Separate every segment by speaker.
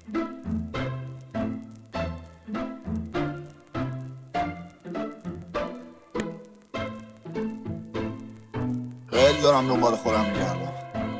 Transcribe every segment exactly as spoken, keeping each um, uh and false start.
Speaker 1: خیلی دارم دنبال خودم میگردم،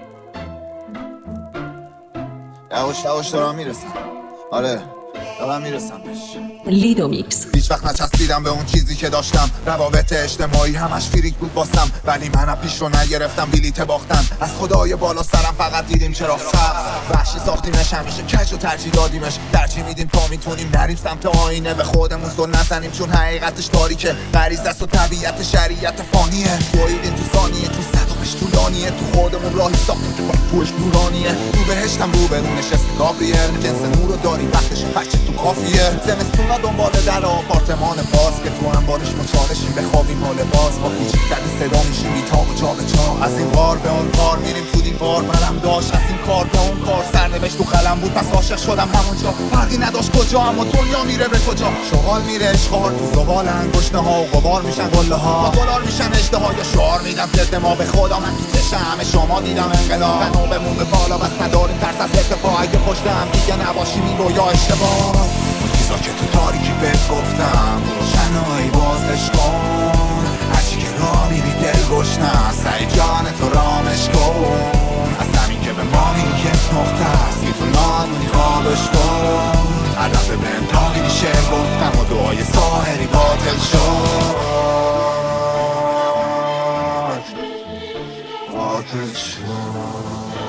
Speaker 1: یواش یواش دارم میرسم. آره دارم میرسم بهش.
Speaker 2: لیدو میکس.
Speaker 1: هیچ وقت نچسبیدم به اون چیزی که داشتم، روابط اجتماعی همش فریک بود باستم، ولی منم پیش رو نگرفتم، بلیت باختم از خدای بالا سرم، فقط دیدیم چرا سبز وحشی ساختیمش، همیشه کج و ترجیح دادیمش، ترجیح میدیم تا میتونیم نریم سمت آینه، به خودمون زل نزنیم چون حقیقتش تاریکه، غریزه است و طبیعت شریعت فانیه، دویدیم تو ثانیه تو صدامش طولانیه، تو خودمون راهی ساختیم تو پوش نورانیه، تو بهشتم رو به رو نشست گابریل، جنس نور رو داریم وقتش پشت تو کافیه، زمستونا دنبال در آپارتمان باز که تو هم بارش مچالشیم، بخوابیم حال باز با کوچیکترین صدا میشیم بیتاب و جا به جا، از این غار به اون غار میریم تو دیوار، منم داشت از این کار به اون کار، سرنوشت تو قلم بود پس عاشق شدم همونجا، فرقی نداشت کجا اما دنیا میره به کجا، شغال میره اشغال تو زبال انگشته ها و غبار میشن گله ها، دلار میشن اشتها یا شعار میدم ضد ما، به خدا من تو چشم همه شما دیدم انقلاب، قنوبمون به بالا بس نداریم ترس از اتفاق، اگه پشتم دیگه نباشیم این رویا اشتباه، چیزا که تو تاریکی بهت گفتم تو روشنایی بازش کن، هرچی که راه میری دل گشنه سعی جان تو رامش کن، از زمین که به ما میری یک نقطه است که تو نانونی خوابش کن، هر دفعه به امتاقی شعر گفتم و دعای ساحری باطل شد باطل شد.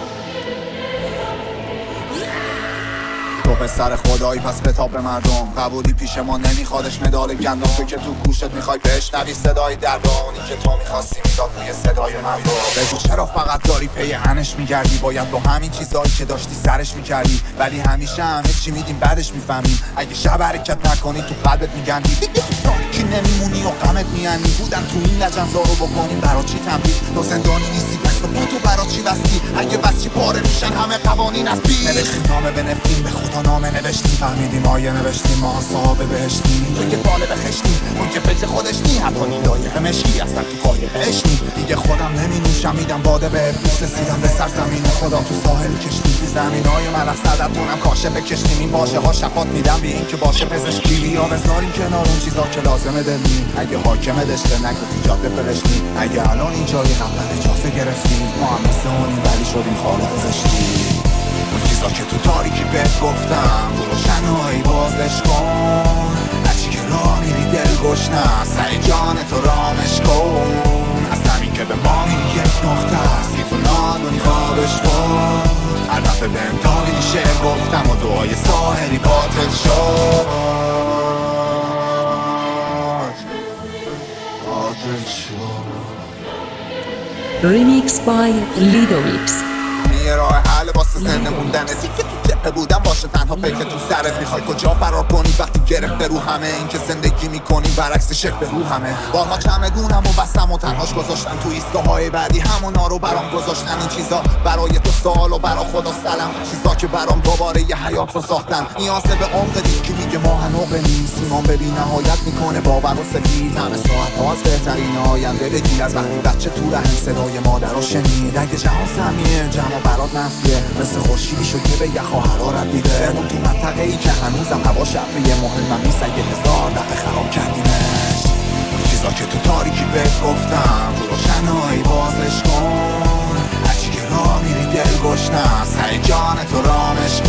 Speaker 1: تو پسر خدایی پس بتاب به مردم، قبولی پیش ما نمیخوادش مدال گندم، تو که تو گوشت میخوای بشنوی صدای دربانی که تو میخواستی میداد توی صدای من رو، بگو چرا فقط داری پی انش میگردی، باید با همین چیزایی که داشتی سرش میکردی، ولی همیشه همه چی میدیم بعدش میفهمیم، اگه شب حرکت نکنی تو قلبت میگندی، دیگه تو تاریکی نمیمونی و غمت میانی، بودن تو این لجنزا رو بکنیم برا چی تنبیه، تو زندانی نیستی دست با تو برا چی بستی، اگه بس چی پاره میشن همه قوانین از بی نوشتیم نامه بنفتیم به خدا نامه نوشتیم، فهمیدیم آیه نوشتیم ما صاحب بهشتیم، تو که باله بخشتیم اون که فکر خودش نی، حتی نیدای همشی اصلا تو قایق عشقی، دیگه خودم نمی نوشم میدم باده به ابلیس، رسیدم به سرزمین خدا تو ساحل کشتی، زمین های ملخ صدتونم کاشه بکشتیم، این باشه ها شفات میدم بی این که باشه پزشکی، بیا بذاریم کنار اون چیزا که لازمه دلیم، اگه حاکم دشته نگو تو جاده فرشتی، اگه الان اینجایی قبلا اجازه گرفتیم، ما هم مثل اونیم ولی شدیم خالق زشتی، اون چیزا که تو تاریکی بهت گفتم تو روشنایی بازش کن، هرچی که راه میری دل گشنه سعی جان تو رامش کن، از زمین که به ما میری یک نقطه است که تو نادونی خوابش کن، هر دفعه به امتاقی شعر گفتم و دعای ساحری باطل شد باطل شد.
Speaker 2: ریمیکس بای لیدو میکس.
Speaker 1: یه راه حل واسه زنده موندنه، که تو جبهه بودم باشه تنها فکر تو سرت، میخوای کجا فرار کنی وقتی گرفته رو همه، این که زندگی میکنی برعکس شکل رو همه، با ما چمدونم و بستم و تنهاش گذاشتم تو ایستگاه های بعدی، همونا رو برام گذاشتن، این چیزا برای تو سوال و برا خدا سلام، چیزا که برام دوباره یه حیات رو ساختن، نیازه به عمق دید که میگه ما هنوغ نیست، ایمان ببین نهایت میکنه باور و سفید، همه ساعت هاست بهترین آینده بگیر، از وقتی بچه تو رحم صدای مادر رو شنید، اگه جهان سمیه جمع برات منفیه، مثل خورشیدی شد که به یخ و حرارت میده، اون تو منطقه ای که هنوزم هوا شبیه مهمم نیست، اگه هزار دفعه خراب کردیمش، اون چیزا که تو تاریکی بهت گفتم تو روشنایی بازش کن، هرچی که راه میری دل گشنه سعی جان تو رامش